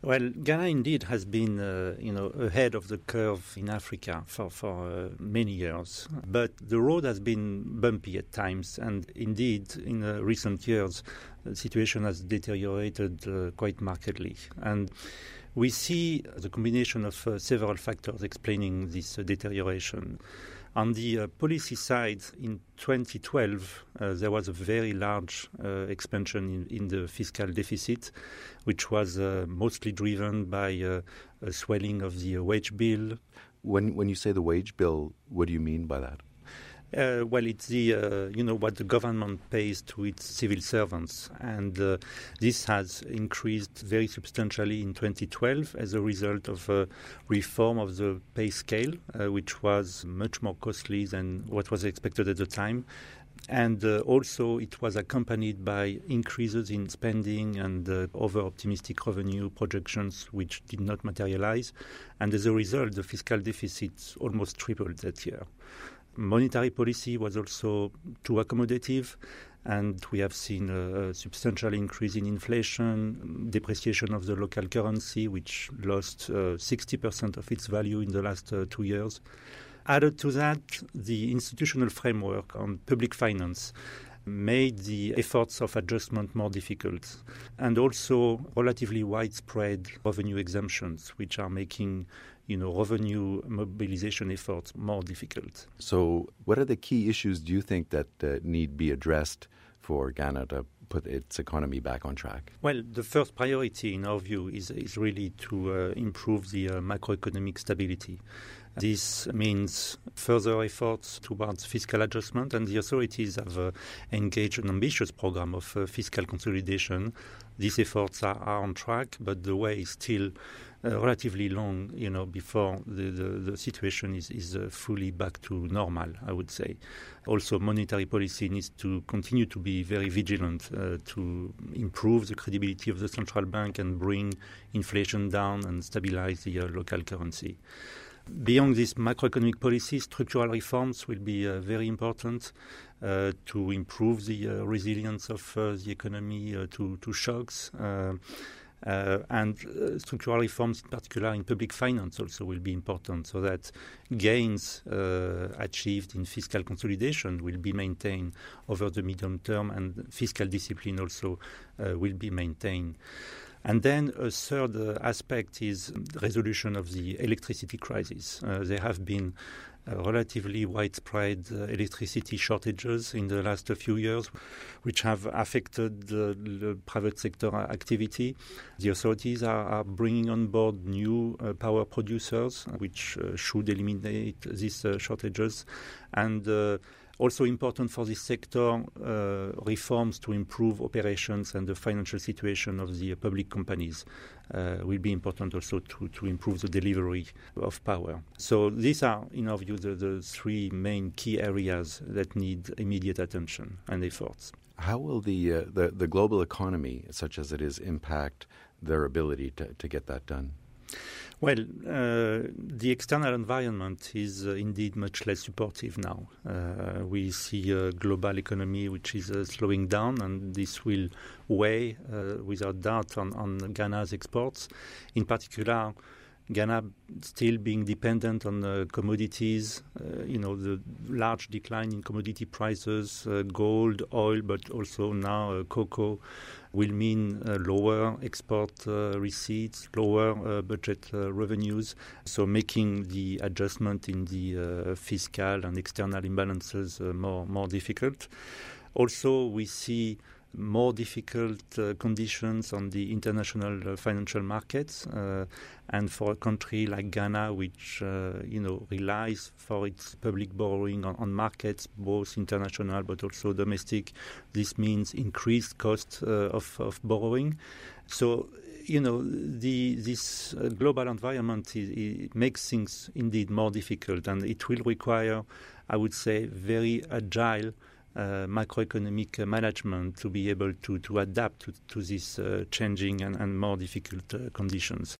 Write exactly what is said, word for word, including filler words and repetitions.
Well, Ghana indeed has been, uh, you know, ahead of the curve in Africa for, for uh, many years. But the road has been bumpy at times, and indeed, in uh, recent years, the situation has deteriorated uh, quite markedly. And we see the combination of uh, several factors explaining this uh, deterioration. On the uh, policy side, in twenty twelve, uh, there was a very large uh, expansion in, in the fiscal deficit, which was uh, mostly driven by uh, a swelling of the uh, wage bill. When when you say the wage bill, what do you mean by that? Uh, well, it's the uh, you know what the government pays to its civil servants, and uh, this has increased very substantially in twenty twelve as a result of a reform of the pay scale, uh, which was much more costly than what was expected at the time. And uh, also it was accompanied by increases in spending and uh, over-optimistic revenue projections, which did not materialize. And as a result, the fiscal deficit almost tripled that year. Monetary policy was also too accommodative, and we have seen a, a substantial increase in inflation, depreciation of the local currency, which lost uh, sixty percent of its value in the last uh, two years. Added to that, the institutional framework on public finance made the efforts of adjustment more difficult, and also relatively widespread revenue exemptions, which are making you know, revenue mobilization efforts more difficult. So what are the key issues do you think that uh, need be addressed for Ghana to put its economy back on track? Well, the first priority in our view is, is really to uh, improve the uh, macroeconomic stability. This means further efforts towards fiscal adjustment, and the authorities have uh, engaged an ambitious program of uh, fiscal consolidation. These efforts are, are on track, but the way is still uh, relatively long, you know, before the, the, the situation is, is uh, fully back to normal, I would say. Also, monetary policy needs to continue to be very vigilant uh, to improve the credibility of the central bank and bring inflation down and stabilize the uh, local currency. Beyond this macroeconomic policy, structural reforms will be uh, very important uh, to improve the uh, resilience of uh, the economy uh, to, to shocks. Uh, uh, and uh, structural reforms, in particular in public finance, also will be important, so that gains uh, achieved in fiscal consolidation will be maintained over the medium term, and fiscal discipline also uh, will be maintained. And then a third uh, aspect is the resolution of the electricity crisis. Uh, there have been uh, relatively widespread uh, electricity shortages in the last few years, which have affected the, the private sector activity. The authorities are, are bringing on board new uh, power producers, which uh, should eliminate these uh, shortages. And uh, Also important for this sector, uh, reforms to improve operations and the financial situation of the uh, public companies uh, will be important also to, to improve the delivery of power. So these are, in our view, the, the three main key areas that need immediate attention and efforts. How will the, uh, the, the global economy, such as it is, impact their ability to, to get that done? Well, uh, the external environment is uh, indeed much less supportive now. Uh, we see a global economy which is uh, slowing down, and this will weigh, uh, without doubt, on, on Ghana's exports. In particular, Ghana still being dependent on uh, commodities, uh, you know, the large decline in commodity prices, uh, gold, oil, but also now uh, cocoa will mean uh, lower export uh, receipts, lower uh, budget uh, revenues, so making the adjustment in the uh, fiscal and external imbalances uh, more, more difficult. Also, we see more difficult uh, conditions on the international uh, financial markets, uh, and for a country like Ghana, which uh, you know relies for its public borrowing on, on markets, both international but also domestic, this means increased cost uh, of, of borrowing. So, you know, the this uh, global environment is, it makes things indeed more difficult, and it will require, I would say, very agile Uh, macroeconomic uh, management to be able to, to adapt to, to these uh, changing and, and more difficult uh, conditions.